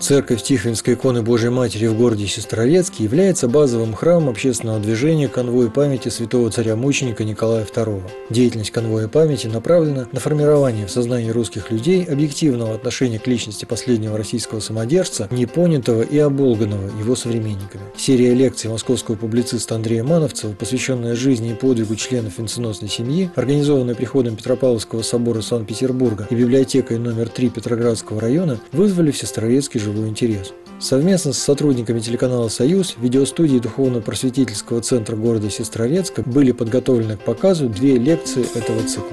Церковь Тихвинской иконы Божией Матери в городе Сестрорецке является базовым храмом общественного движения «Конвой памяти святого царя-мученика Николая II». Деятельность конвоя памяти направлена на формирование в сознании русских людей объективного отношения к личности последнего российского самодержца, непонятого и оболганного его современниками. Серия лекций московского публициста Андрея Мановцева, посвященная жизни и подвигу членов венценосной семьи, организованная приходом Петропавловского собора Санкт-Петербурга и библиотекой номер 3 Петроградского района, вызвали в Сестрорецке живой интерес. Совместно с сотрудниками телеканала «Союз» видеостудии Духовно-просветительского центра города Сестрорецка были подготовлены к показу 2 лекции этого цикла.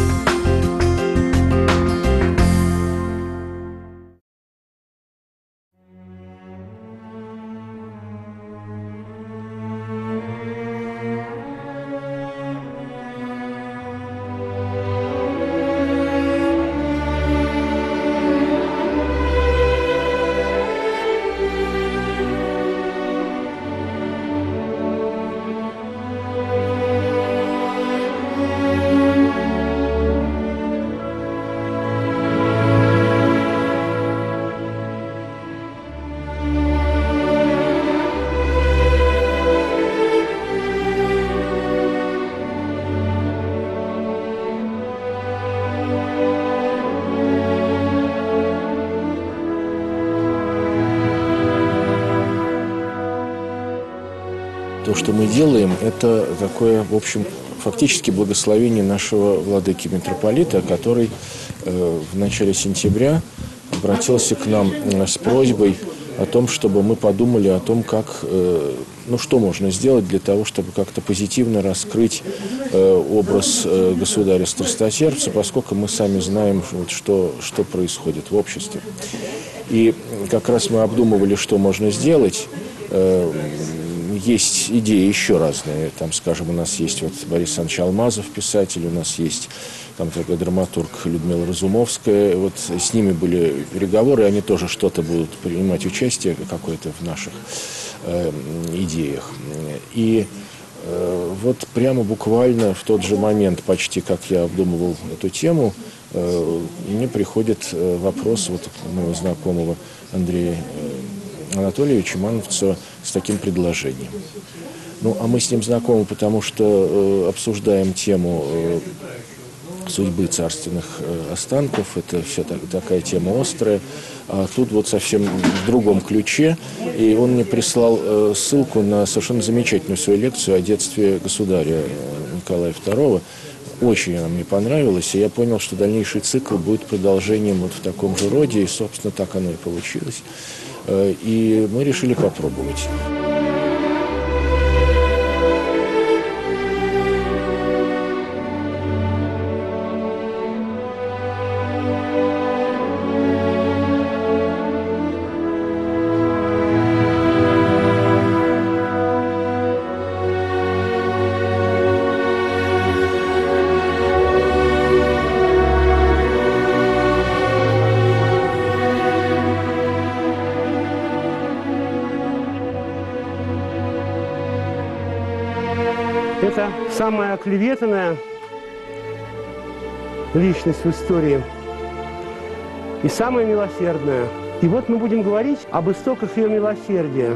То, что мы делаем, это такое, в общем, фактически благословение нашего владыки митрополита, который в начале сентября обратился к нам с просьбой о том, чтобы мы подумали о том, как, что можно сделать для того, чтобы как-то позитивно раскрыть образ государя-страстотерпца, поскольку мы сами знаем, что происходит в обществе. И как раз мы обдумывали, что можно сделать. Есть идеи еще разные. Там, скажем, у нас есть Борис Александрович Алмазов, писатель, у нас есть там такой драматург Людмила Разумовская. С ними были переговоры, они тоже что-то будут принимать участие какое-то в наших идеях. И прямо буквально в тот же момент, почти как я обдумывал эту тему, мне приходит вопрос моего знакомого Андрея Анатольевича Мановцева с таким предложением. А мы с ним знакомы, потому что обсуждаем тему судьбы царственных останков. Это все такая тема острая. А тут совсем в другом ключе. И он мне прислал ссылку на совершенно замечательную свою лекцию о детстве государя Николая II. Очень она мне понравилась, и я понял, что дальнейший цикл будет продолжением в таком же роде, и, собственно, так оно и получилось. И мы решили попробовать. Это самая оклеветанная личность в истории и самая милосердная. И мы будем говорить об истоках ее милосердия.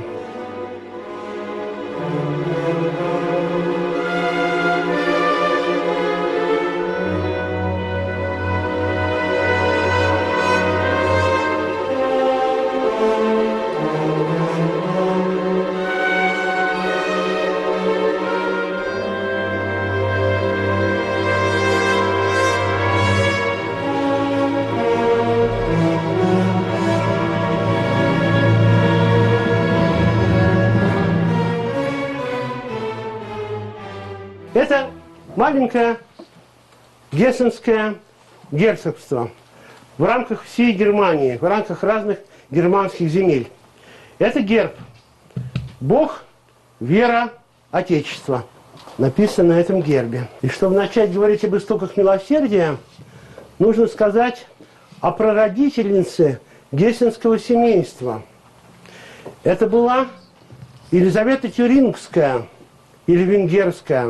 Это маленькое Гессенское герцогство в рамках всей Германии, в рамках разных германских земель. Это герб. Бог, вера, Отечество. Написано на этом гербе. И чтобы начать говорить об истоках милосердия, нужно сказать о прародительнице гессенского семейства. Это была Елизавета Тюрингская или Венгерская.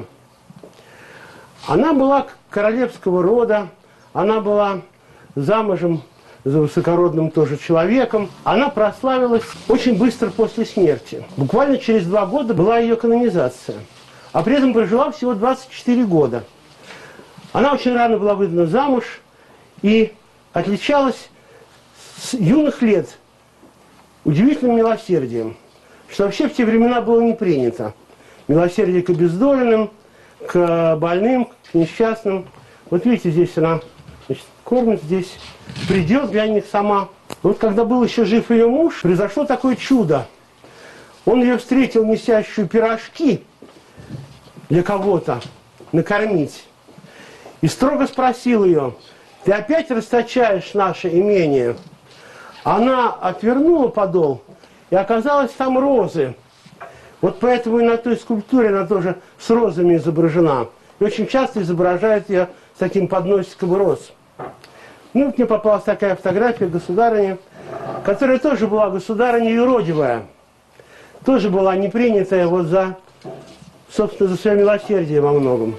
Она была королевского рода, она была замужем за высокородным тоже человеком. Она прославилась очень быстро после смерти. Буквально через 2 года была ее канонизация. А при этом прожила всего 24 года. Она очень рано была выдана замуж и отличалась с юных лет удивительным милосердием, что вообще в те времена было не принято. Милосердие к обездоленным, к больным, к несчастным. Вот видите, здесь она, значит, кормит здесь, придет для них сама. Вот когда был еще жив ее муж, произошло такое чудо. Он ее встретил, несящую пирожки для кого-то накормить. И строго спросил ее: ты опять расточаешь наше имение? Она отвернула подол, и оказалось там розы. Вот поэтому и на той скульптуре она тоже с розами изображена. И очень часто изображает ее с таким подносиком роз. Ну, вот мне попалась такая фотография государыни, которая тоже была государыня юродивая. Тоже была не принятая вот за, собственно, за свое милосердие во многом.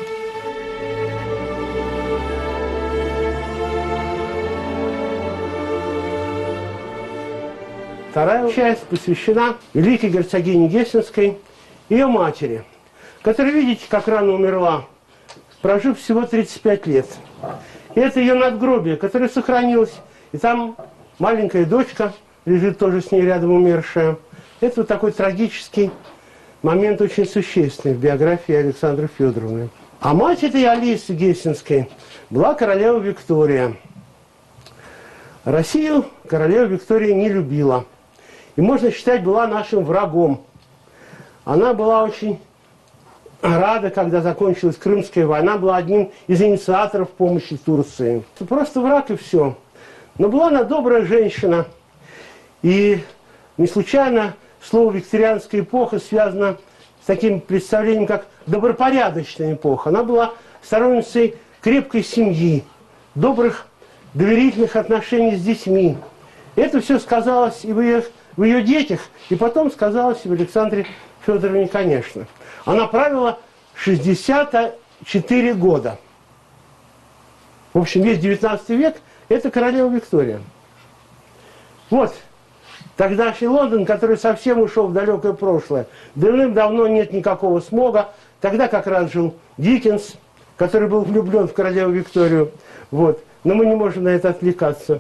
Вторая часть посвящена великой герцогине Гессенской, ее матери, которая, видите, как рано умерла, прожив всего 35 лет. И это ее надгробие, которое сохранилось. И там маленькая дочка лежит тоже с ней рядом умершая. Это вот такой трагический момент, очень существенный в биографии Александры Федоровны. А мать этой Алисы Гессенской была королева Виктория. Россию королева Виктория не любила. И, можно считать, была нашим врагом. Она была очень рада, когда закончилась Крымская война, была одним из инициаторов помощи Турции. Просто враг и все. Но была она добрая женщина. И не случайно слово «викторианская эпоха» связано с таким представлением, как добропорядочная эпоха. Она была сторонницей крепкой семьи, добрых, доверительных отношений с детьми. Это все сказалось и в ее детях, и потом сказалось и в Александре Федоровне, конечно. Она правила 64 года. В общем, весь 19 век – это королева Виктория. Вот тогдашний Лондон, который совсем ушел в далекое прошлое. Давным-давно нет никакого смога. Тогда как раз жил Диккенс, который был влюблен в королеву Викторию. Вот. Но мы не можем на это отвлекаться.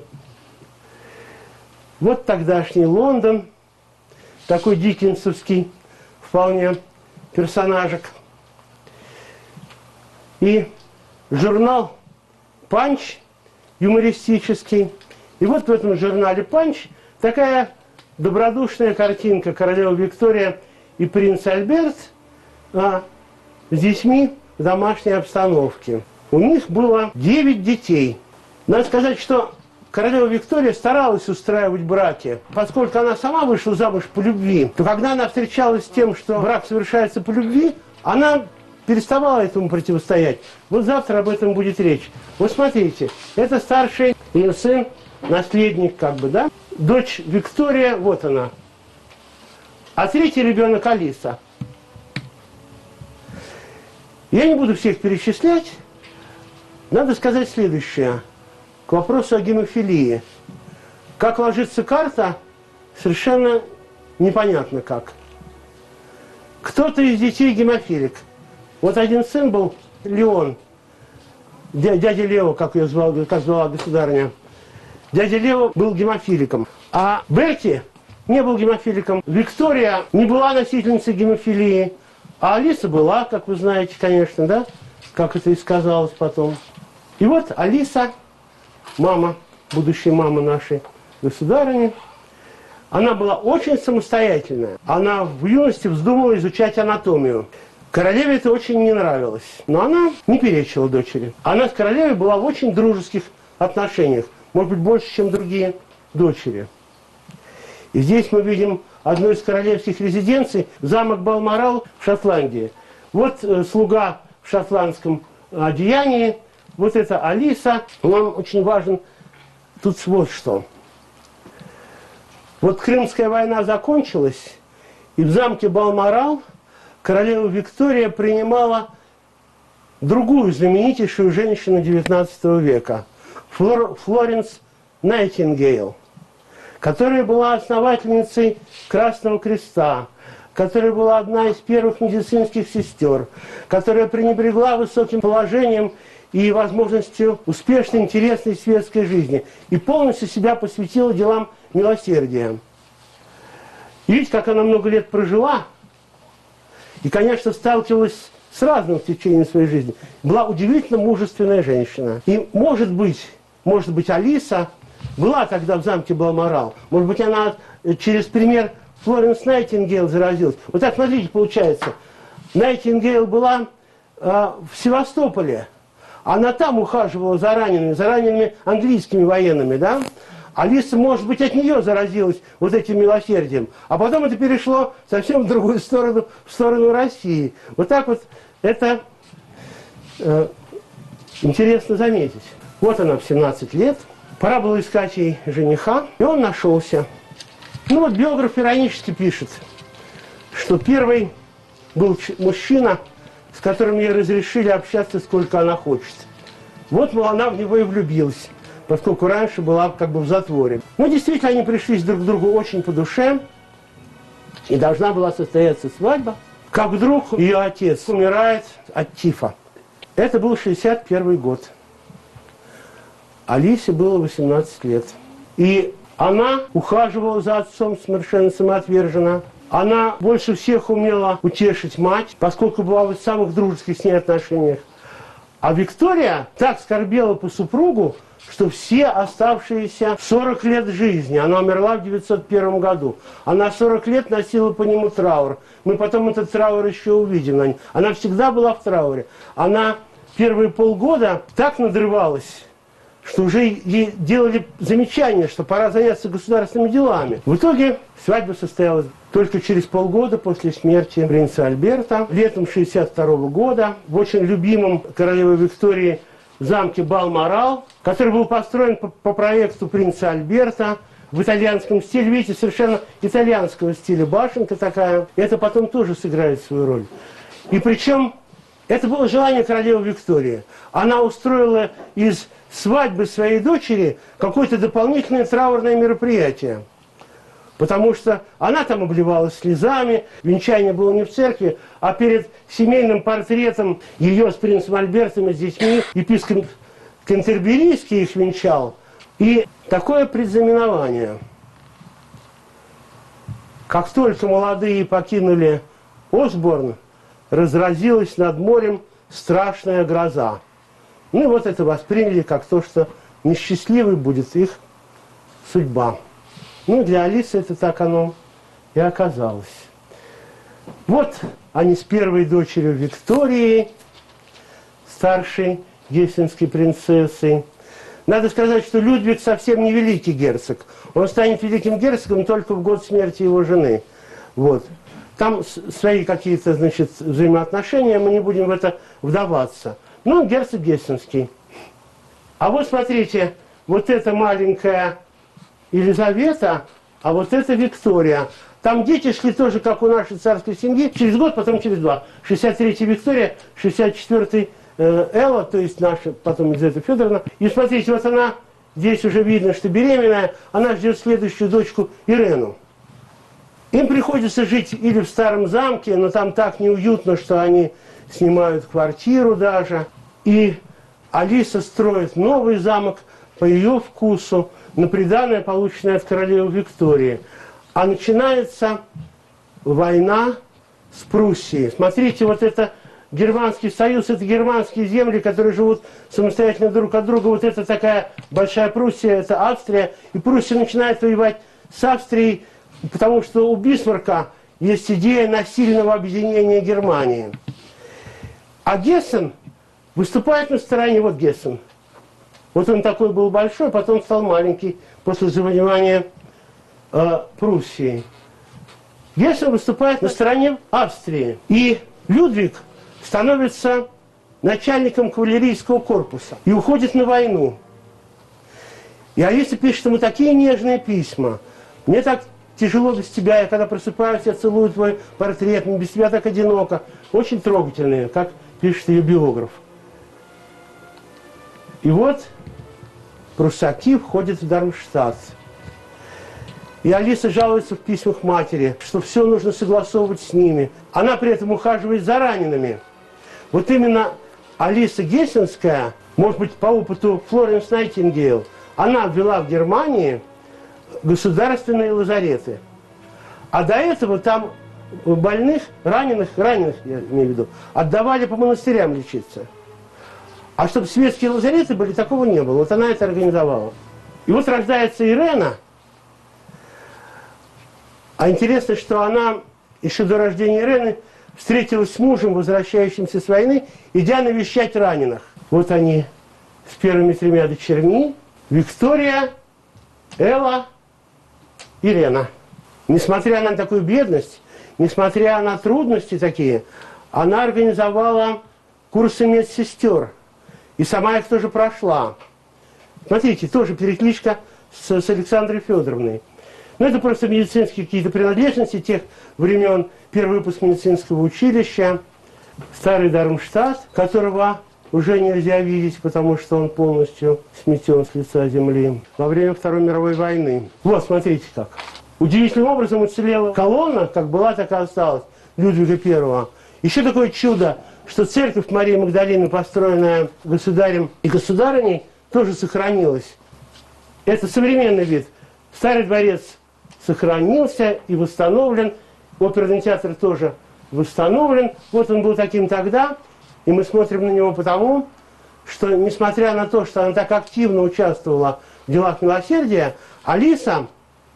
Вот тогдашний Лондон, такой диккенсовский вполне персонажик. И журнал «Панч» юмористический. И вот в этом журнале «Панч» такая добродушная картинка: королева Виктория и принц Альберт с детьми в домашней обстановке. У них было 9 детей. Надо сказать, что королева Виктория старалась устраивать браки. Поскольку она сама вышла замуж по любви, то когда она встречалась с тем, что брак совершается по любви, она переставала этому противостоять. Вот завтра об этом будет речь. Вот смотрите, это старший ее сын, наследник как бы, да? Дочь Виктория, вот она. А третий ребенок Алиса. Я не буду всех перечислять. Надо сказать следующее. К вопросу о гемофилии. Как ложится карта, совершенно непонятно как. Кто-то из детей гемофилик. Вот один сын был, Леон, дядя Лео, как звала государыня. Дядя Лео был гемофиликом. А Берти не был гемофиликом. Виктория не была носительницей гемофилии. А Алиса была, как вы знаете, конечно, да? Как это и сказалось потом. И вот Алиса, мама, будущая мама нашей государыни, она была очень самостоятельная. Она в юности вздумала изучать анатомию. Королеве это очень не нравилось. Но она не перечила дочери. Она с королевой была в очень дружеских отношениях. Может быть, больше, чем другие дочери. И здесь мы видим одну из королевских резиденций, замок Балморал в Шотландии. Вот слуга в шотландском одеянии. Вот это Алиса. Нам очень важен тут вот что. Вот Крымская война закончилась, и в замке Балморал королева Виктория принимала другую знаменитейшую женщину XIX века, Флоренс Найтингейл, которая была основательницей Красного Креста, которая была одна из первых медицинских сестер, которая пренебрегла высоким положением и возможностью успешной, интересной светской жизни и полностью себя посвятила делам милосердия. И видите, как она много лет прожила, и, конечно, сталкивалась с разным в течение своей жизни. Была удивительно мужественная женщина. И, может быть, Алиса была тогда в замке Балморал. Может быть, она через пример Флоренс Найтингейл заразилась. Вот так, смотрите, получается. Найтингейл была в Севастополе. Она там ухаживала за ранеными английскими военными, да? Алиса, может быть, от нее заразилась вот этим милосердием. А потом это перешло совсем в другую сторону, в сторону России. Вот так вот это интересно заметить. Вот она в 17 лет. Пора было искать ей жениха, и он нашелся. Ну вот биограф иронически пишет, что первый был мужчина, с которым ей разрешили общаться, сколько она хочет. Вот, мол, она в него и влюбилась, поскольку раньше была как бы в затворе. Но действительно, они пришлись друг к другу очень по душе, и должна была состояться свадьба. Как вдруг ее отец умирает от тифа. Это был 61 год. Алисе было 18 лет. И она ухаживала за отцом совершенно самоотверженно. Она больше всех умела утешить мать, поскольку была в самых дружеских с ней отношениях. А Виктория так скорбела по супругу, что все оставшиеся 40 лет жизни, она умерла в 901 году, она 40 лет носила по нему траур. Мы потом этот траур еще увидим. Она всегда была в трауре. Она первые полгода так надрывалась, что уже ей делали замечание, что пора заняться государственными делами. В итоге свадьба состоялась только через полгода после смерти принца Альберта, летом 1962 года, в очень любимом королевой Виктории замке Балморал, который был построен по проекту принца Альберта в итальянском стиле. Видите, совершенно итальянского стиля башенка такая. Это потом тоже сыграет свою роль. И причем это было желание королевы Виктории. Она устроила из свадьбы своей дочери какое-то дополнительное траурное мероприятие. Потому что она там обливалась слезами, венчание было не в церкви, а перед семейным портретом ее с принцем Альбертом и с детьми епископ Кентерберийский их венчал. И такое предзнаменование. Как только молодые покинули Осборн, разразилась над морем страшная гроза. Ну и вот это восприняли как то, что несчастливой будет их судьба. Ну, для Алисы это так оно и оказалось. Вот они с первой дочерью Викторией, старшей гессенской принцессой. Надо сказать, что Людвиг совсем не великий герцог. Он станет великим герцогом только в год смерти его жены. Вот. Там свои какие-то, значит, взаимоотношения, мы не будем в это вдаваться. Ну, он герцог гессенский. А вот смотрите, вот эта маленькая Елизавета, а вот это Виктория. Там дети шли тоже, как у нашей царской семьи, через год, потом через два. 63-й Виктория, 64-й Элла, то есть наша, потом Елизавета Федоровна. И смотрите, вот она, здесь уже видно, что беременная, она ждет следующую дочку Ирену. Им приходится жить или в старом замке, но там так неуютно, что они снимают квартиру даже. И Алиса строит новый замок по ее вкусу, на приданое, полученное от королевы Виктории. А начинается война с Пруссией. Смотрите, вот это Германский союз, это германские земли, которые живут самостоятельно друг от друга. Вот это такая большая Пруссия, это Австрия. И Пруссия начинает воевать с Австрией, потому что у Бисмарка есть идея насильного объединения Германии. А Гессен выступает на стороне, вот Гессен. Вот он такой был большой, потом стал маленький после завоевания Пруссии. Гессен выступает на стороне Австрии. И Людвиг становится начальником кавалерийского корпуса и уходит на войну. И Алиса пишет ему такие нежные письма. Мне так тяжело без тебя, я когда просыпаюсь, я целую твой портрет, мне без тебя так одиноко. Очень трогательные, как пишет ее биограф. И вот прусаки входят в Дармштадт. И Алиса жалуется в письмах матери, что все нужно согласовывать с ними. Она при этом ухаживает за ранеными. Вот именно Алиса Гессенская, может быть, по опыту Флоренс Найтингейл, она ввела в Германии государственные лазареты. А до этого там больных, раненых, я имею в виду, отдавали по монастырям лечиться. А чтобы светские лазареты были, такого не было. Вот она это организовала. И вот рождается Ирена. А интересно, что она еще до рождения Ирены встретилась с мужем, возвращающимся с войны, идя навещать раненых. Вот они с первыми 3 дочерьми. Виктория, Элла, Ирена. Несмотря на такую бедность, несмотря на трудности такие, она организовала курсы медсестер. И сама их тоже прошла. Смотрите, тоже перекличка с Александрой Федоровной. Но это просто медицинские какие-то принадлежности тех времен. Первый выпуск медицинского училища, старый Дармштадт, которого уже нельзя видеть, потому что он полностью сметен с лица земли во время Второй мировой войны. Вот, смотрите как. Удивительным образом уцелела колонна, как была, так и осталась, Людвига I. Еще такое чудо, что церковь Марии Магдалины, построенная государем и государыней, тоже сохранилась. Это современный вид. Старый дворец сохранился и восстановлен. Оперный театр тоже восстановлен. Вот он был таким тогда. И мы смотрим на него потому, что, несмотря на то, что она так активно участвовала в делах милосердия, Алиса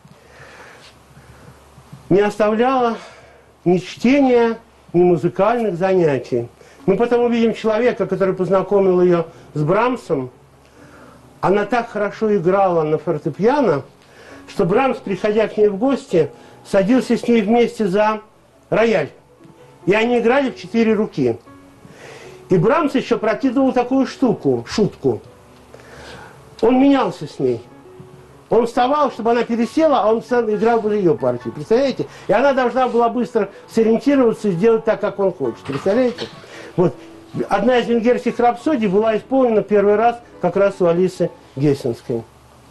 не оставляла ни чтения, ни музыкальных занятий. Мы потом увидим человека, который познакомил ее с Брамсом. Она так хорошо играла на фортепиано, что Брамс, приходя к ней в гости, садился с ней вместе за рояль. И они играли в 4 руки. И Брамс еще прокидывал такую шутку. Он менялся с ней. Он вставал, чтобы она пересела, а он играл бы ее партию. Представляете? И она должна была быстро сориентироваться и сделать так, как он хочет. Представляете? Вот. Одна из венгерских рапсодий была исполнена первый раз как раз у Алисы Гессенской.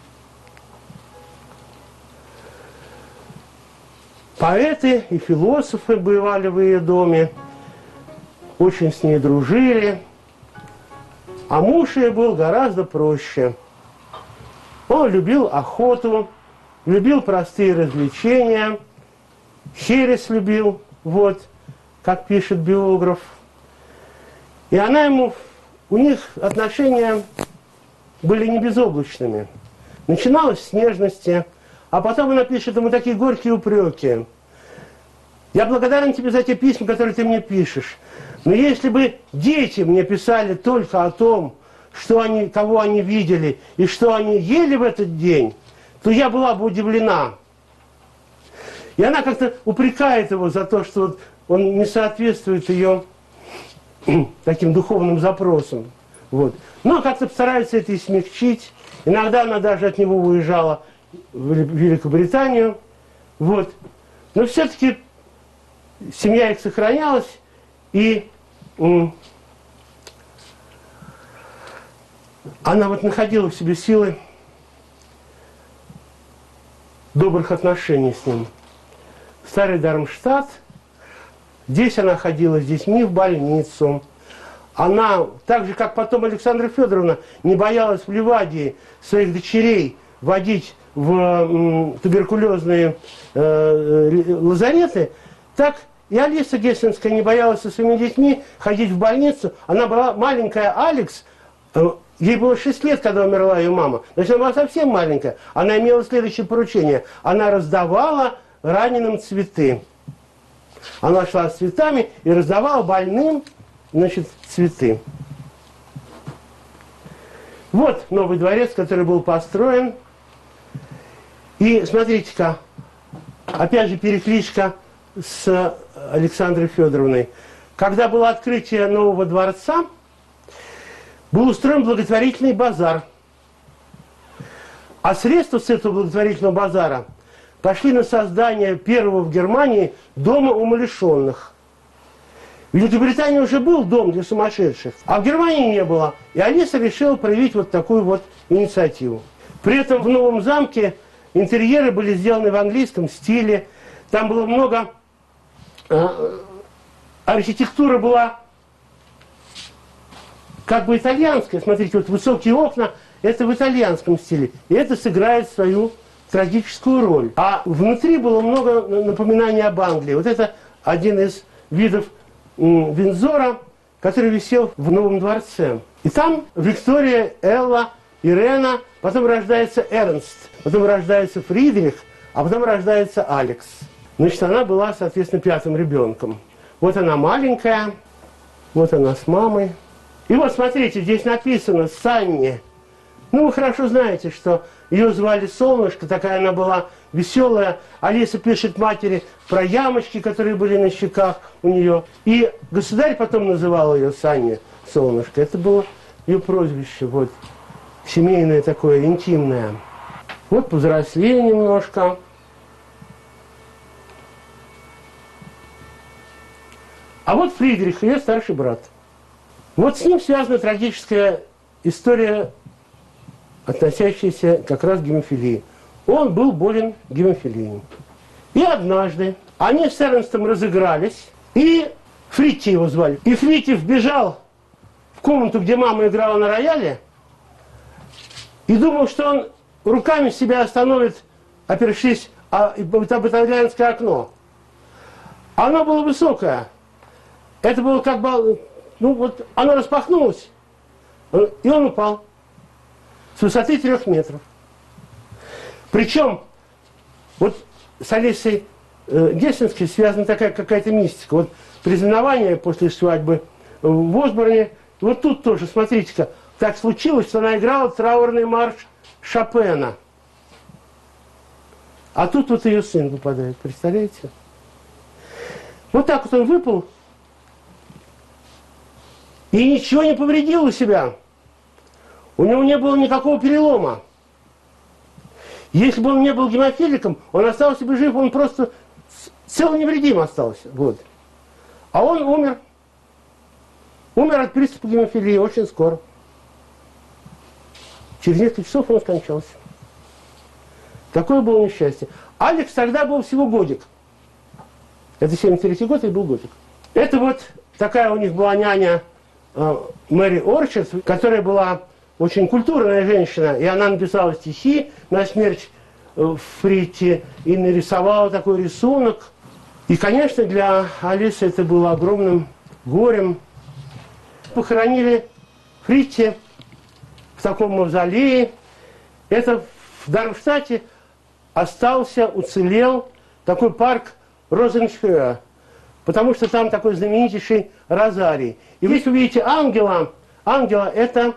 Поэты и философы бывали в ее доме, очень с ней дружили, а муж ее был гораздо проще. Он любил охоту, любил простые развлечения, херес любил, вот, как пишет биограф. И она ему, у них отношения были не безоблачными. Начиналось с нежности, а потом она пишет ему такие горькие упреки. Я благодарен тебе за те письма, которые ты мне пишешь. Но если бы дети мне писали только о том, что они, кого они видели и что они ели в этот день, то я была бы удивлена. И она как-то упрекает его за то, что он не соответствует ее таким духовным запросам. Вот. Но как-то старается это и смягчить. Иногда она даже от него уезжала в Великобританию. Вот. Но все-таки семья их сохранялась, и она вот находила в себе силы добрых отношений с ним. Старый Дармштадт, здесь она ходила с детьми в больницу. Она, так же, как потом Александра Федоровна, не боялась в Ливадии своих дочерей водить в туберкулезные лазареты, так и Алиса Гессенская не боялась со своими детьми ходить в больницу. Она была маленькая Алекс, ей было 6 лет, когда умерла ее мама. Значит, она была совсем маленькая. Она имела следующее поручение. Она раздавала раненым цветы. Она шла с цветами и раздавала больным, значит, цветы. Вот новый дворец, который был построен. И смотрите-ка, опять же перекличка с Александрой Федоровной. Когда было открытие нового дворца, был устроен благотворительный базар. А средства с этого благотворительного базара пошли на создание первого в Германии дома умалишенных. В Великобритании уже был дом для сумасшедших, а в Германии не было. И Алиса решила проявить вот такую вот инициативу. При этом в новом замке интерьеры были сделаны в английском стиле. Там было много... архитектура была как бы итальянская. Смотрите, вот высокие окна, это в итальянском стиле. И это сыграет свою трагическую роль. А внутри было много напоминаний об Англии. Вот это один из видов Виндзора, который висел в Новом дворце. И там Виктория, Элла, Ирена, потом рождается Эрнст, потом рождается Фридрих, а потом рождается Алекс. Значит, она была, соответственно, 5-м ребенком. Вот она маленькая, вот она с мамой. И вот, смотрите, здесь написано «Санни». Ну, вы хорошо знаете, что ее звали Солнышко, такая она была веселая. Алиса пишет матери про ямочки, которые были на щеках у нее. И государь потом называл ее Санни, Солнышко. Это было ее прозвище, вот, семейное такое, интимное. Вот повзрослее немножко. А вот Фридрих, ее старший брат. Вот с ним связана трагическая история, относящаяся как раз к гемофилии. Он был болен гемофилией. И однажды они с Эрнстом разыгрались, и Фритти его звали. И Фритти вбежал в комнату, где мама играла на рояле, и думал, что он руками себя остановит, опершись об итальянское окно. Оно было высокое. Это было как бы, ну вот, оно распахнулось, и он упал с высоты 3 метров. Причем, вот с Алисой Гессенской связана такая какая-то мистика. Вот признаwanie после свадьбы в Осборне, вот тут тоже, смотрите-ка, так случилось, что она играла траурный марш Шопена. А тут вот ее сын выпадает, представляете? Вот так вот он выпал, и ничего не повредил у себя. У него не было никакого перелома. Если бы он не был гемофиликом, он остался бы жив, он просто цел невредим остался. Вот. А он умер. Умер от приступа гемофилии очень скоро. Через несколько часов он скончался. Такое было несчастье. Алекс тогда был всего годик. Это 73-й год, и был годик. Это вот такая у них была няня Мэри Орчард, которая была очень культурная женщина, и она написала стихи на смерть Фритти и нарисовала такой рисунок. И, конечно, для Алисы это было огромным горем. Похоронили Фритти в таком мавзолее. Это в Дармштадте остался, уцелел такой парк Розенхёе, потому что там такой знаменитейший розарий. И здесь вы видите ангела. Ангела – это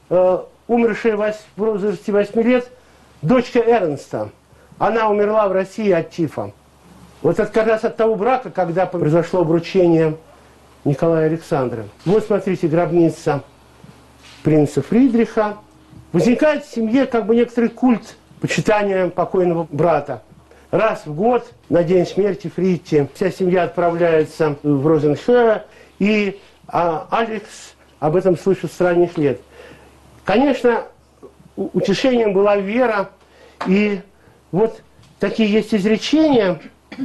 умершая в возрасте 8 лет дочка Эрнста. Она умерла в России от тифа. Вот это как раз от того брака, когда произошло обручение Николая Александра. Вот смотрите, гробница принца Фридриха. Возникает в семье как бы некоторый культ почитания покойного брата. Раз в год, на день смерти Фритти, вся семья отправляется в Розенхёе, и Алекс об этом слышит с ранних лет. Конечно, утешением была вера, и вот такие есть изречения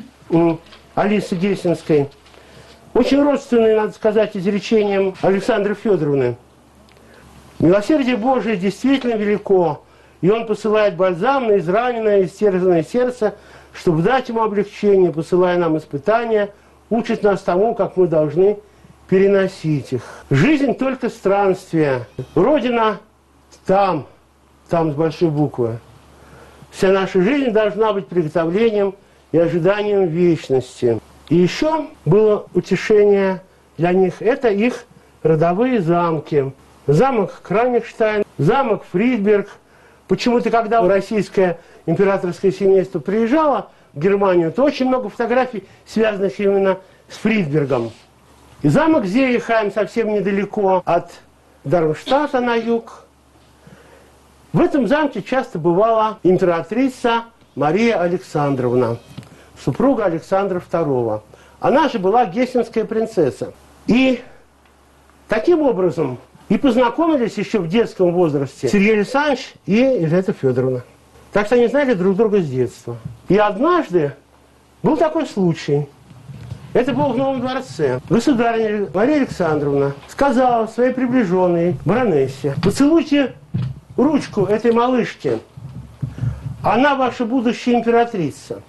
у Алисы Гессенской, очень родственные, надо сказать, изречениям Александры Федоровны. «Милосердие Божие действительно велико, и Он посылает бальзам на израненное, истерзанное сердце, чтобы дать ему облегчение, посылая нам испытания, учит нас тому, как мы должны переносить их. Жизнь только странствие. Родина там с большой буквы. Вся наша жизнь должна быть приготовлением и ожиданием вечности». И еще было утешение для них. Это их родовые замки. Замок Кранигштайн, замок Фридберг. Почему-то, когда российское императорское семейство приезжало в Германию, то очень много фотографий, связанных именно с Фридбергом. И замок Зеехайм совсем недалеко от Дармштадта на юг. В этом замке часто бывала императрица Мария Александровна, супруга Александра II. Она же была гессенская принцесса. И таким образом и познакомились еще в детском возрасте Сергей Александрович и Елизавета Федоровна. Так что они знали друг друга с детства. И однажды был такой случай. Это было в Новом дворце. Государыня Мария Александровна сказала своей приближенной баронессе: поцелуйте ручку этой малышки. Она ваша будущая императрица.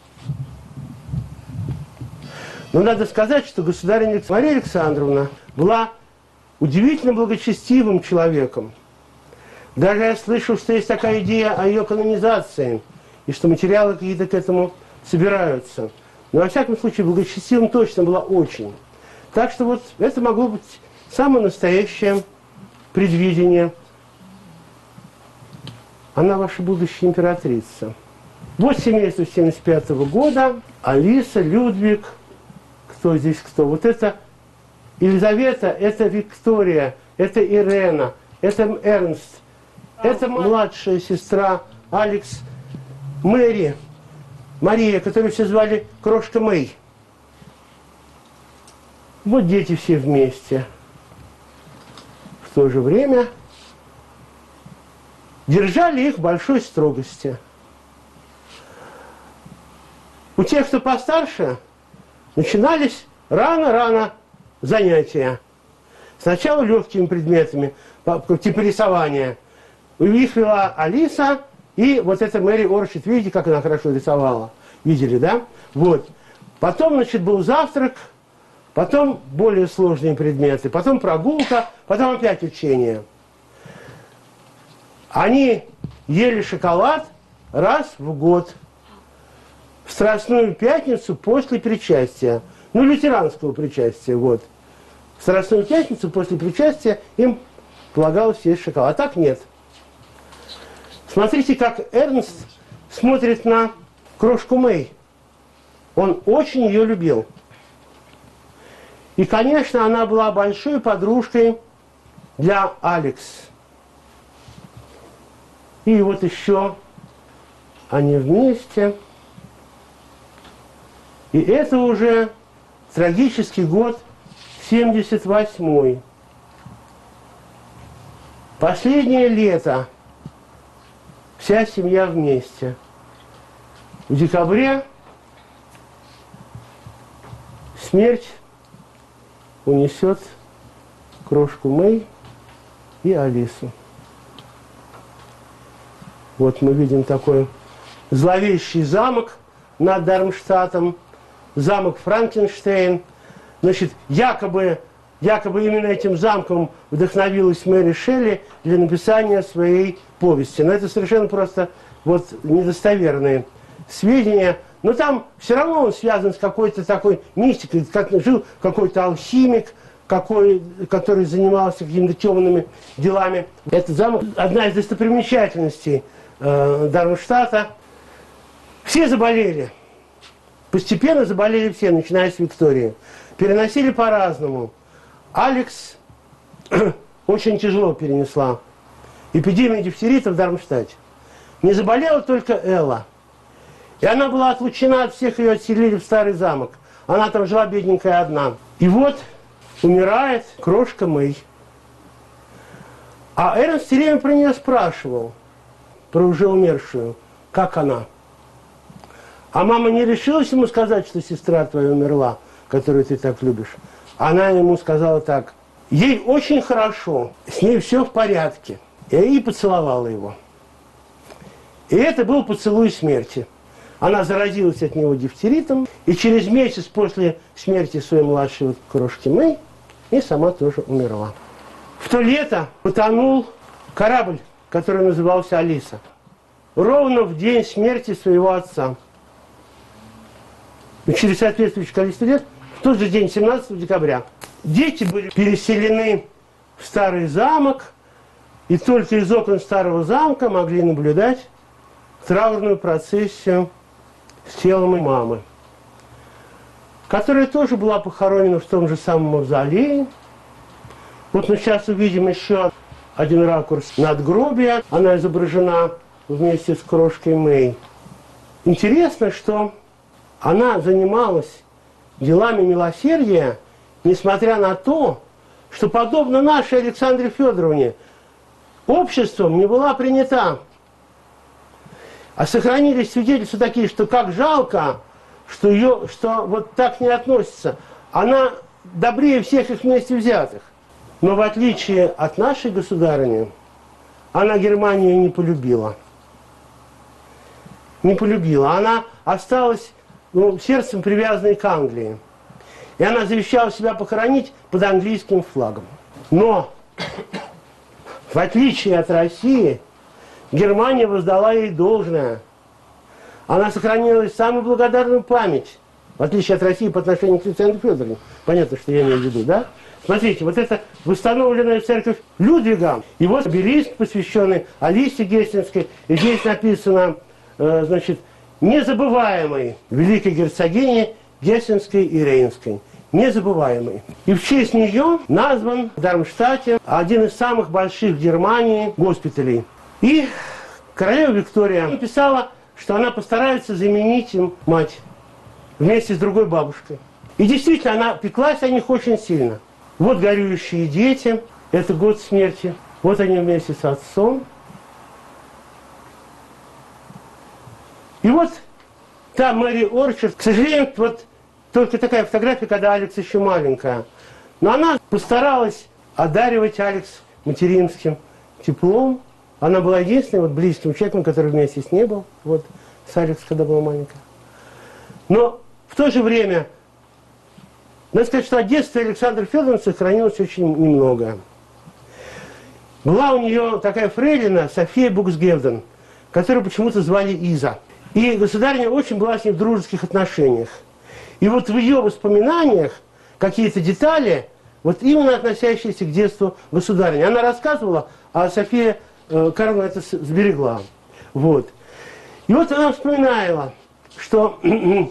Но надо сказать, что государыня Мария Александровна была удивительно благочестивым человеком. Даже я слышал, что есть такая идея о ее канонизации, и что материалы какие-то к этому собираются. Но, во всяком случае, благочестивым точно была очень. Так что вот это могло быть самое настоящее предвидение. Она ваша будущая императрица. Вот семейство 1975 года. Алиса, Людвиг. Кто здесь кто? Вот это Елизавета, это Виктория, это Ирена, это Эрнст. Это младшая сестра Алекс, Мэри, Мария, которую все звали Крошка Мэй. Вот дети все вместе. В то же время держали их в большой строгости. У тех, кто постарше, начинались рано-рано занятия. Сначала легкими предметами, типа рисования. Их вела Алиса и вот эта Мэри Орчит. Видите, как она хорошо рисовала? Видели, да? Вот. Потом, значит, был завтрак, потом более сложные предметы, потом прогулка, потом опять учение. Они ели шоколад раз в год. В Страстную пятницу после причастия. Ну, лютеранского причастия, вот. В Страстную пятницу после причастия им полагалось есть шоколад. А так нет. Смотрите, как Эрнст смотрит на Крошку Мэй. Он очень ее любил. И, конечно, она была большой подружкой для Алекс. И вот еще они вместе. И это уже трагический год 78-й. Последнее лето. Вся семья вместе. В декабре смерть унесет Крошку Мэй и Алису. Вот мы видим такой зловещий замок над Дармштадтом, замок Франкенштейн. Значит, якобы именно этим замком вдохновилась Мэри Шелли для написания своей повести. Но это совершенно просто вот недостоверные сведения. Но там все равно он связан с какой-то такой мистикой. Как жил какой-то алхимик, который занимался какими-то темными делами. Этот замок – одна из достопримечательностей Дармштадта. Все заболели. Постепенно заболели все, начиная с Виктории. Переносили по-разному. Алекс очень тяжело перенесла эпидемию дифтерита в Дармштадте. Не заболела только Элла. И она была отлучена от всех, ее отселили в старый замок. Она там жила бедненькая одна. И вот умирает Крошка Мэй. А Эрнст все время про нее спрашивал, про уже умершую, как она. А мама не решилась ему сказать, что сестра твоя умерла, которую ты так любишь. Она ему сказала так: ей очень хорошо, с ней все в порядке. И поцеловала его. И это был поцелуй смерти. Она заразилась от него дифтеритом, и через месяц после смерти своей младшей Крошки Мэй и сама тоже умерла. В то лето потонул корабль, который назывался Алиса. Ровно в день смерти своего отца. И через соответствующее количество лет, в тот же день, 17 декабря, дети были переселены в старый замок, и только из окон старого замка могли наблюдать траурную процессию с телом мамы, которая тоже была похоронена в том же самом мавзолее. Вот мы сейчас увидим еще один ракурс надгробия. Она изображена вместе с Крошкой Мэй. Интересно, что она занималась делами милосердия несмотря на то, что, подобно нашей Александре Федоровне, обществом не была принята. А сохранились свидетельства такие, что как жалко, что вот так не относится. Она добрее всех их вместе взятых. Но в отличие от нашей государыни, она Германию не полюбила. Не полюбила. Она осталась сердцем привязанной к Англии. И она завещала себя похоронить под английским флагом. Но, в отличие от России, Германия воздала ей должное. Она сохранила самую благодарную память, в отличие от России по отношению к Александре Федоровне. Понятно, что я имею в виду, да? Смотрите, вот это восстановленная церковь Людвига, и вот обелиск, посвященный Алисе Гессенской, и здесь написано, значит, незабываемой великой герцогине Гессенской и Рейнской. Незабываемой. И в честь нее назван в Дармштадте один из самых больших в Германии госпиталей. И королева Виктория написала, что она постарается заменить им мать вместе с другой бабушкой. И действительно, она пеклась о них очень сильно. Вот горюющие дети, это год смерти. Вот они вместе с отцом. И вот та Мэри Орчард, к сожалению, вот только такая фотография, когда Алекс еще маленькая. Но она постаралась одаривать Алекс материнским теплом. Она была единственным вот близким человеком, который вместе с ней был. Вот с Алекс, когда была маленькая. Но в то же время, надо сказать, что от детства Александры Федоровны сохранилось очень немного. Была у нее такая фрейлина София Буксгевден, которую почему-то звали Иза. И государиня очень была с ней в дружеских отношениях. И вот в ее воспоминаниях какие-то детали, вот именно относящиеся к детству государыни. Она рассказывала, а София Карловна это сберегла. Вот. И вот она вспоминала, что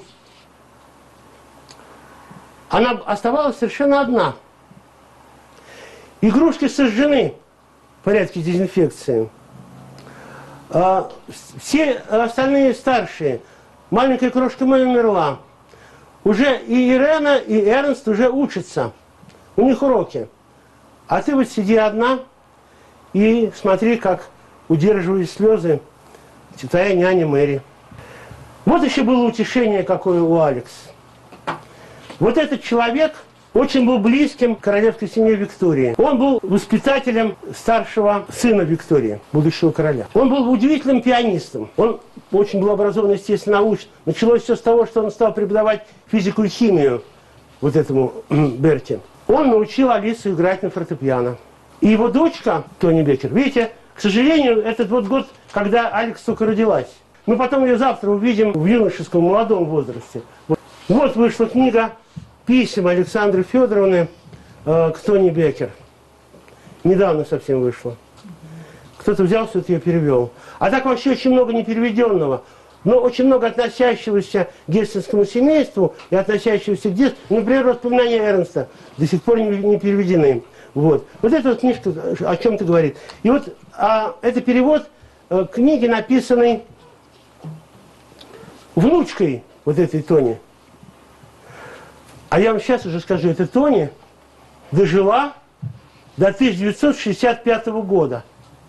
она оставалась совершенно одна. Игрушки сожжены в порядке дезинфекции. Все остальные старшие. Маленькая крошка Мэй умерла. Уже и Ирена, и Эрнст уже учатся. У них уроки. А ты вот сиди одна и смотри, как удерживают слезы твоя няня Мэри. Вот еще было утешение какое у Алекс. Вот этот человек очень был близким к королевской семье Виктории. Он был воспитателем старшего сына Виктории, будущего короля. Он был удивительным пианистом. Он очень был образован, естественно, научно. Началось все с того, что он стал преподавать физику и химию вот этому Берти. Он научил Алису играть на фортепиано. И его дочка, Тони Беккер, видите, к сожалению, этот вот год, когда Алекс только родилась. Мы потом ее завтра увидим в юношеском, молодом возрасте. Вот вышла книга писем Александры Федоровны к Тони Беккер. Недавно совсем вышла. Кто-то взял, все это ее перевел. А так вообще очень много непереведенного. Но очень много относящегося к гессенскому семейству и относящегося к детству. Например, воспоминания Эрнста до сих пор не переведены. Вот эта вот книжка о чем-то говорит. И вот это перевод книги, написанной внучкой вот этой Тони. А я вам сейчас уже скажу, эта Тони дожила до 1965 года.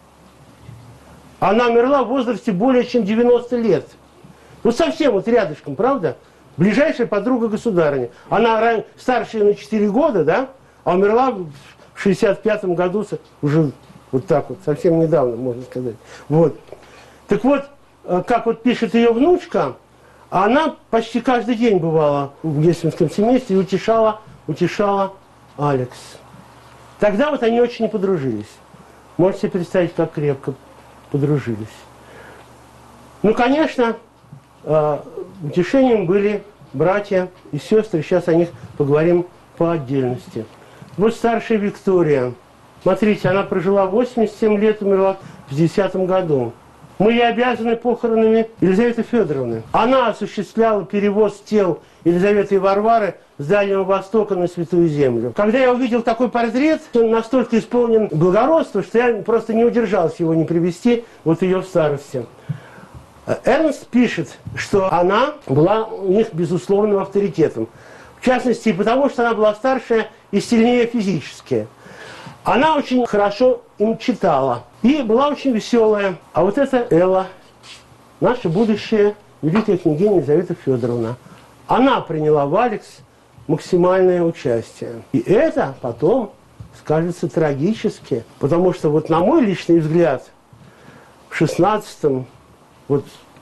Она умерла в возрасте более чем 90 лет. Вот совсем вот рядышком, правда? Ближайшая подруга государыни. Она старше на 4 года, да? А умерла в 65-м году уже вот так вот, совсем недавно, можно сказать. Вот. Так вот, как вот пишет ее внучка, она почти каждый день бывала в гессенском семействе и утешала Алекс. Тогда вот они очень не подружились. Можете себе представить, как крепко подружились. Ну, конечно, утешением были братья и сестры. Сейчас о них поговорим по отдельности. Вот старшая Виктория. Смотрите, она прожила 87 лет, умерла в 50-м году. Мы ей обязаны похоронами Елизаветы Федоровны. Она осуществляла перевоз тел Елизаветы и Варвары с Дальнего Востока на Святую Землю. Когда я увидел такой портрет, он настолько исполнен благородства, что я просто не удержался его не привести, вот ее в старости. Эрнст пишет, что она была у них безусловным авторитетом. В частности, потому что она была старше и сильнее физически. Она очень хорошо им читала и была очень веселая. А вот это Элла, наша будущая великая княгиня Елизавета Федоровна. Она приняла в «Алекс» максимальное участие. И это потом скажется трагически, потому что, вот на мой личный взгляд, в 16-м, вот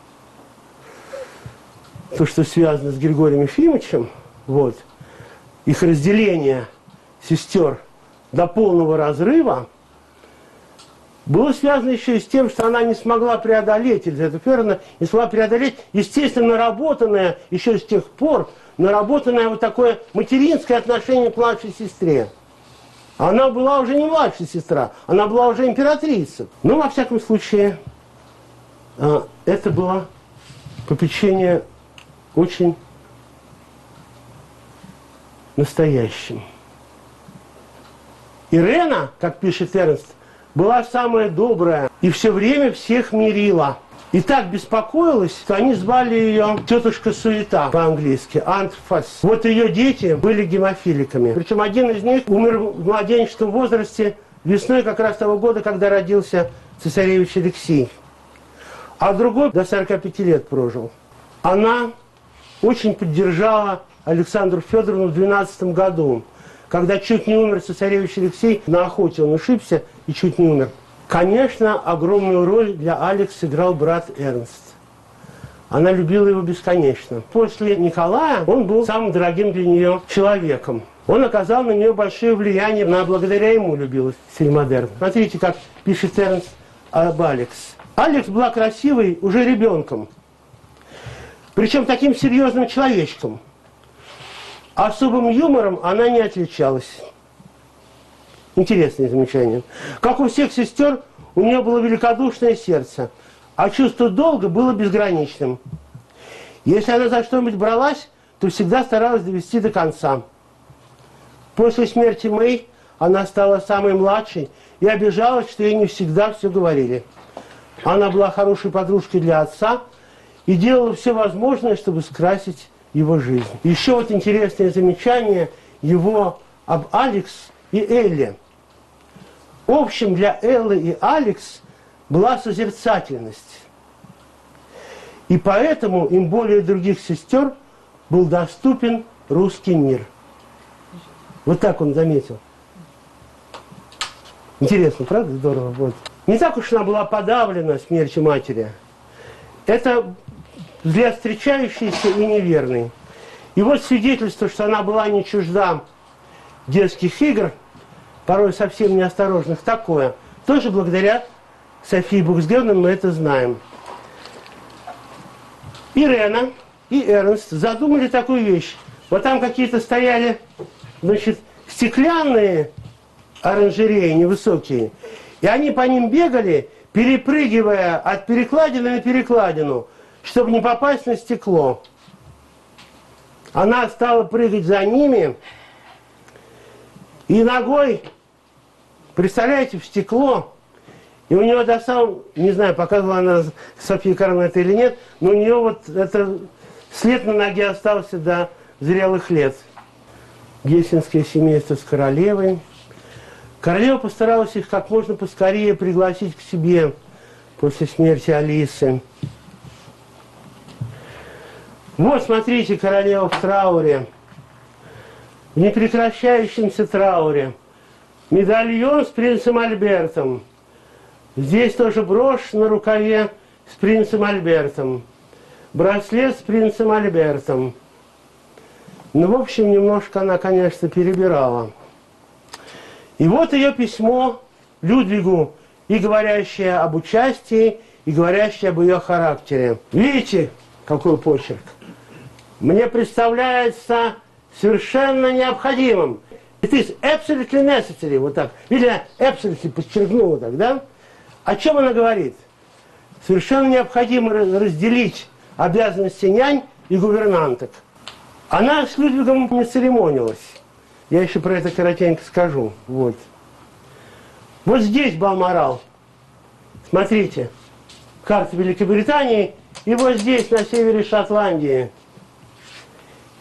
то, что связано с Григорием Ефимовичем, вот, их разделение сестер до полного разрыва, было связано еще и с тем, что она не смогла преодолеть, Елизавета Федоровна не смогла преодолеть, естественно, наработанное еще с тех пор, наработанное вот такое материнское отношение к младшей сестре. Она была уже не младшая сестра, она была уже императрица. Но, во всяком случае, это было попечение очень настоящим. Ирена, как пишет Эрнст, была самая добрая и все время всех мирила. И так беспокоилась, что они звали ее тетушка Суета по-английски, Aunt Fuss. Вот ее дети были гемофиликами. Причем один из них умер в младенческом возрасте весной как раз того года, когда родился цесаревич Алексей. А другой до 45 лет прожил. Она очень поддержала Александру Федоровну в 12 году, когда чуть не умер цесаревич Алексей, на охоте он ушибся и чуть не умер. Конечно, огромную роль для Алекс сыграл брат Эрнст. Она любила его бесконечно. После Николая он был самым дорогим для нее человеком. Он оказал на нее большое влияние, она благодаря ему любила стиль модерн. Смотрите, как пишет Эрнст об Алекс. Алекс была красивой уже ребенком, причем таким серьезным человечком. Особым юмором она не отличалась. Интересное замечание. Как у всех сестер, у нее было великодушное сердце, а чувство долга было безграничным. Если она за что-нибудь бралась, то всегда старалась довести до конца. После смерти Мэй она стала самой младшей и обижалась, что ей не всегда все говорили. Она была хорошей подружкой для отца и делала все возможное, чтобы скрасить его жизнь. Еще вот интересное замечание его об Алекс и Элле. Общим для Эллы и Алекс была созерцательность. И поэтому им более других сестер был доступен русский мир. Вот так он заметил. Интересно, правда? Здорово. Вот. Не так уж она была подавлена смертью матери. Это взгляд встречающийся и неверный. И вот свидетельство, что она была не чужда детских игр, порой совсем неосторожных, такое. Тоже благодаря Софии Буксгевен мы это знаем. Ирена и Эрнст задумали такую вещь. Вот там какие-то стояли, значит, стеклянные оранжереи невысокие. И они по ним бегали, перепрыгивая от перекладины на перекладину, чтобы не попасть на стекло. Она стала прыгать за ними и ногой, представляете, в стекло. И у нее до самого, не знаю, показывала она Софья Карловна это или нет, но у нее вот это след на ноге остался до зрелых лет. Гессенское семейство с королевой. Королева постаралась их как можно поскорее пригласить к себе после смерти Алисы. Вот, смотрите, королева в трауре, в непрекращающемся трауре. Медальон с принцем Альбертом. Здесь тоже брошь на рукаве с принцем Альбертом. Браслет с принцем Альбертом. Ну, в общем, немножко она, конечно, перебирала. И вот ее письмо Людвигу, и говорящее об участии, и говорящее об ее характере. Видите, какой почерк? Мне представляется совершенно необходимым. It is absolutely necessary. Вот так. Или absolutely подчеркнула так, да? О чем она говорит? Совершенно необходимо разделить обязанности нянь и гувернанток. Она с Людвигом не церемонилась. Я еще про это коротенько скажу. Вот. Вот здесь Балморал. Смотрите. Карта Великобритании. И вот здесь, на севере Шотландии.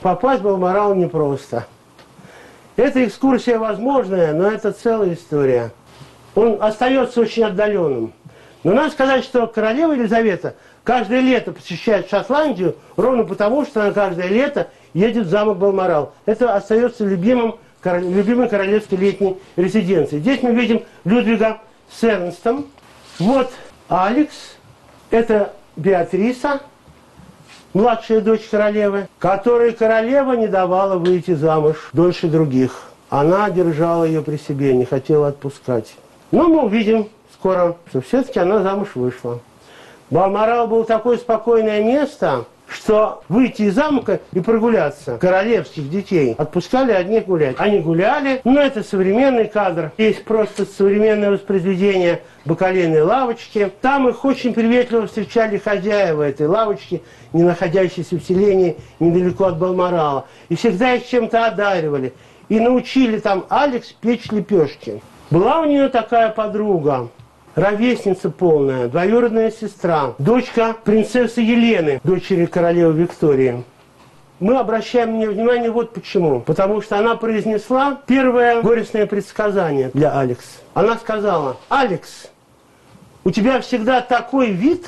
попасть в Балморал непросто. Эта экскурсия возможная, но это целая история. Он остается очень отдаленным. Но надо сказать, что королева Елизавета каждое лето посещает Шотландию, ровно потому, что она каждое лето едет в замок Балморал. Это остается любимой королевской летней резиденцией. Здесь мы видим Людвига с Эрнстом. Вот Алекс, это Беатриса, младшая дочь королевы, которой королева не давала выйти замуж дольше других. Она держала ее при себе, не хотела отпускать. Но мы увидим скоро, что все-таки она замуж вышла. Балморал был такое спокойное место, что выйти из замка и прогуляться королевских детей отпускали одних гулять. Они гуляли, но это современный кадр. Есть просто современное воспроизведение бакалейной лавочки. Там их очень приветливо встречали хозяева этой лавочки, не находящиеся в селении недалеко от Балморала. И всегда их чем-то одаривали. И научили там Алекс печь лепешки. Была у нее такая подруга, ровесница полная, двоюродная сестра, дочка принцессы Елены, дочери королевы Виктории. Мы обращаем на нее внимание вот почему. Потому что она произнесла первое горестное предсказание для Алекс. Она сказала: «Алекс, у тебя всегда такой вид,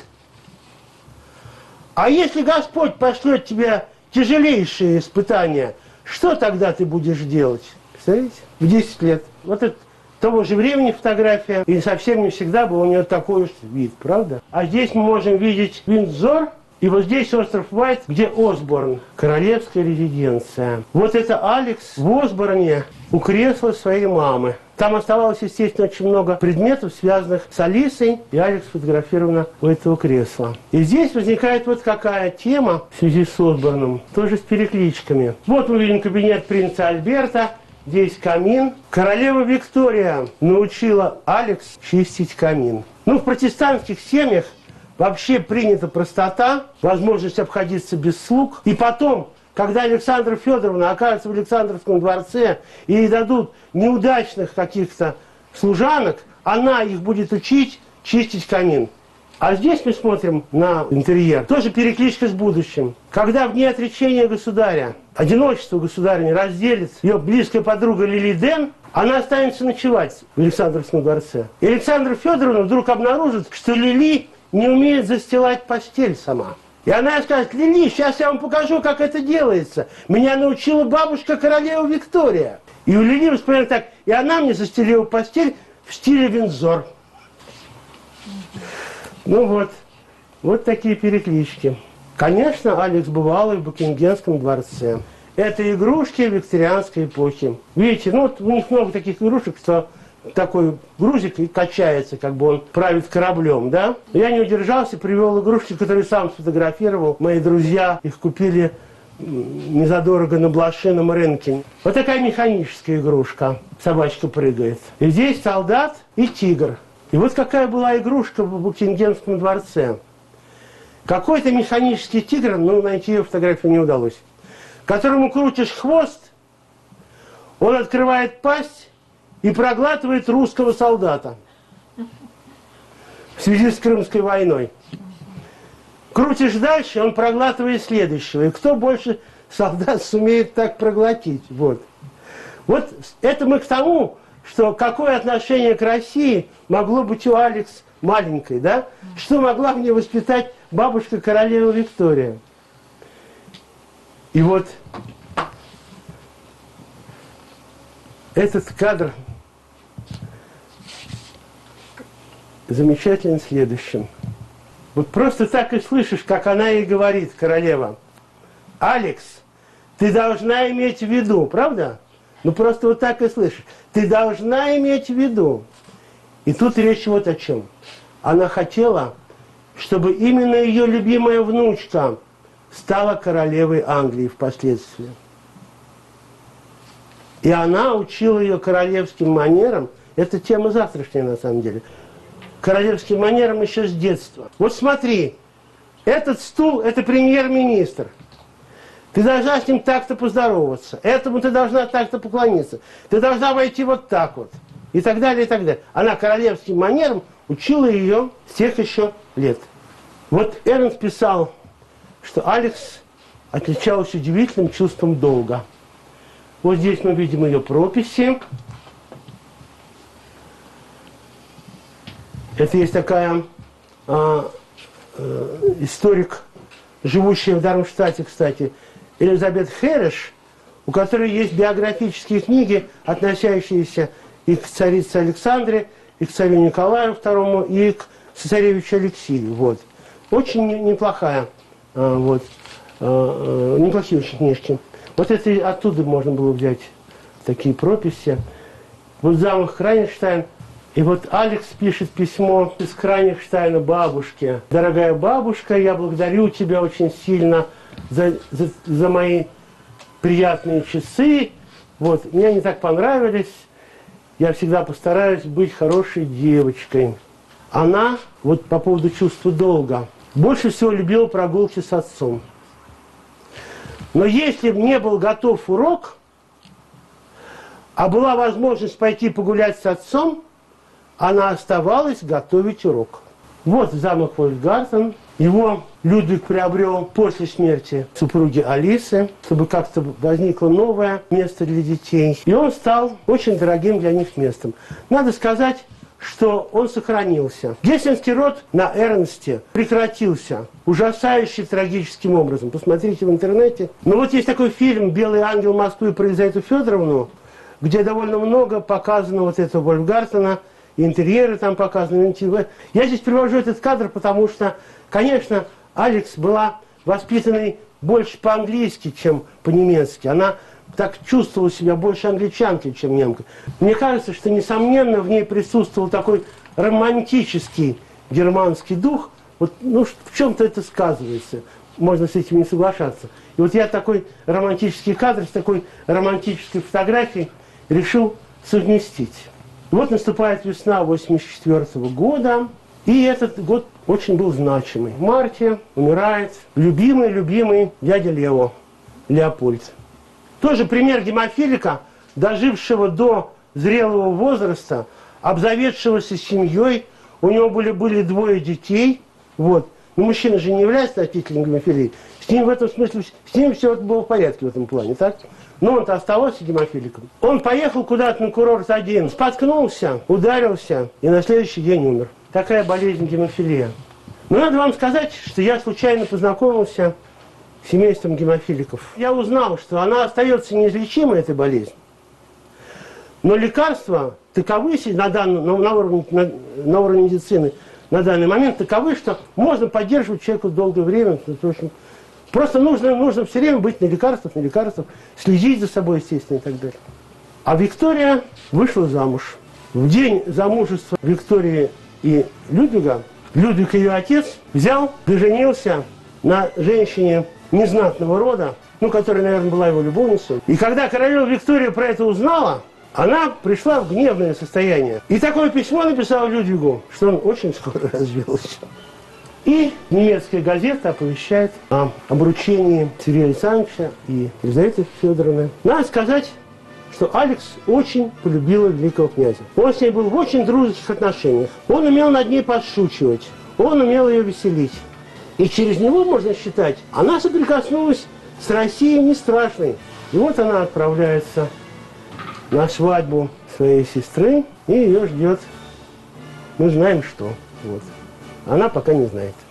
а если Господь пошлет тебе тяжелейшие испытания, что тогда ты будешь делать?» Представляете? В 10 лет. Вот это того же времени фотография, и совсем не всегда был у нее такой уж вид, правда? А здесь мы можем видеть Виндзор, и вот здесь остров Уайт, где Осборн, королевская резиденция. Вот это Алекс в Осборне у кресла своей мамы. Там оставалось, естественно, очень много предметов, связанных с Алисой, и Алекс сфотографирована у этого кресла. И здесь возникает вот какая тема в связи с Осборном, тоже с перекличками. Вот мы видим кабинет принца Альберта. Здесь камин. Королева Виктория научила Алекс чистить камин. Ну, в протестантских семьях вообще принята простота, возможность обходиться без слуг. И потом, когда Александра Федоровна окажется в Александровском дворце и ей дадут неудачных каких-то служанок, она их будет учить чистить камин. А здесь мы смотрим на интерьер. Тоже перекличка с будущим. Когда в дни отречения государя, одиночество государыни разделит ее близкая подруга Лили Ден, она останется ночевать в Александровском дворце. И Александра Федоровна вдруг обнаружит, что Лили не умеет застилать постель сама. И она ей скажет: «Лили, сейчас я вам покажу, как это делается. Меня научила бабушка королева Виктория». И у Лили вспоминает так: «И она мне застелила постель в стиле Виндзор». Ну вот такие переклички. Конечно, Алекс бывала и в Букингемском дворце. Это игрушки викторианской эпохи. Видите, ну вот у них много таких игрушек, что такой грузик и качается, как бы он правит кораблем, да? Я не удержался, привел игрушки, которые сам сфотографировал. Мои друзья их купили незадорого на блошином рынке. Вот такая механическая игрушка. Собачка прыгает. И здесь солдат и тигр. И вот какая была игрушка в Букингемском дворце. Какой-то механический тигр, но найти ее фотографию не удалось, которому крутишь хвост, он открывает пасть и проглатывает русского солдата в связи с Крымской войной. Крутишь дальше, он проглатывает следующего. И кто больше солдат сумеет так проглотить? Вот это мы к тому, что какое отношение к России могло быть у Алекс маленькой, да? Что могла в ней воспитать бабушка королева Виктория. И вот этот кадр замечателен следующим. Вот просто так и слышишь, как она ей говорит, королева: «Алекс, ты должна иметь в виду», правда? Ну просто вот так и слышишь. Ты должна иметь в виду. И тут речь вот о чем. Она хотела, чтобы именно ее любимая внучка стала королевой Англии впоследствии. И она учила ее королевским манерам. Это тема завтрашняя, на самом деле. Королевским манерам еще с детства. Вот смотри, этот стул – это премьер-министр. Ты должна с ним так-то поздороваться. Этому ты должна так-то поклониться. Ты должна войти вот так вот. И так далее, и так далее. Она королевским манерам учила ее с тех еще лет. Вот Эрнст писал, что Алекс отличалась удивительным чувством долга. Вот здесь мы видим ее прописи. Это есть такая историк, живущая в Дармштадте, кстати, Элизабет Хереш, у которой есть биографические книги, относящиеся и к царице Александре, и к царю Николаю II, и к цесаревичу Алексею. Вот. Очень неплохая, неплохие очень книжки. Вот это оттуда можно было взять такие прописи. Вот замок Кранихштайн. И вот Алекс пишет письмо из Кранихштайна бабушке. «Дорогая бабушка, я благодарю тебя очень сильно за мои приятные часы. Вот, мне они так понравились. Я всегда постараюсь быть хорошей девочкой». Она, вот по поводу чувства долга, больше всего любила прогулки с отцом. Но если бы не был готов урок, а была возможность пойти погулять с отцом, она оставалась готовить урок. Вот замок Вольфгартен. Его Людвиг приобрел после смерти супруги Алисы, чтобы как-то возникло новое место для детей. И он стал очень дорогим для них местом. Надо сказать, что он сохранился. Гессенский род на Эрнсте прекратился ужасающе трагическим образом. Посмотрите в интернете. Но вот есть такой фильм «Белый ангел Москвы» про Елизавету Федоровну, где довольно много показано вот этого Вольфгартена, интерьеры там показаны. Я здесь привожу этот кадр, потому что, конечно, Алекс была воспитанной больше по-английски, чем по-немецки. Она так чувствовала себя больше англичанкой, чем немка. Мне кажется, что, несомненно, в ней присутствовал такой романтический германский дух. Вот, ну, в чем-то это сказывается. Можно с этим не соглашаться. И вот я такой романтический кадр с такой романтической фотографией решил совместить. И вот наступает весна 1984 года, и этот год очень был значимый. В марте умирает любимый дядя Лео, Леопольд. Тоже пример гемофилика, дожившего до зрелого возраста, обзаведшегося семьей. У него были двое детей. Вот. Но мужчина же не является носителем гемофилии. С ним в этом смысле, с ним все было в порядке в этом плане, так? Но он-то оставался гемофиликом. Он поехал куда-то на курорт один, споткнулся, ударился и на следующий день умер. Такая болезнь гемофилия. Но надо вам сказать, что я случайно познакомился с семейством гемофиликов. Я узнал, что она остается неизлечимой, эта болезнь. Но лекарства таковы на уровне медицины на данный момент таковы, что можно поддерживать человеку долгое время. Просто нужно все время быть на лекарствах, следить за собой, естественно, и так далее. А Виктория вышла замуж. В день замужества Виктории и Людвига, Людвиг, ее отец, взял и женился на женщине незнатного рода, которая, наверное, была его любовницей. И когда королева Виктория про это узнала, она пришла в гневное состояние. И такое письмо написала Людвигу, что он очень скоро развелся. И немецкая газета оповещает о обручении Сергея Александровича и Елизаветы Федоровны. Надо сказать, что Алекс очень полюбила великого князя. Он с ней был в очень дружеских отношениях. Он умел над ней подшучивать, он умел ее веселить. И через него, можно считать, она соприкоснулась с Россией не страшной. И вот она отправляется на свадьбу своей сестры, и ее ждет, мы знаем что. Вот. Она пока не знает.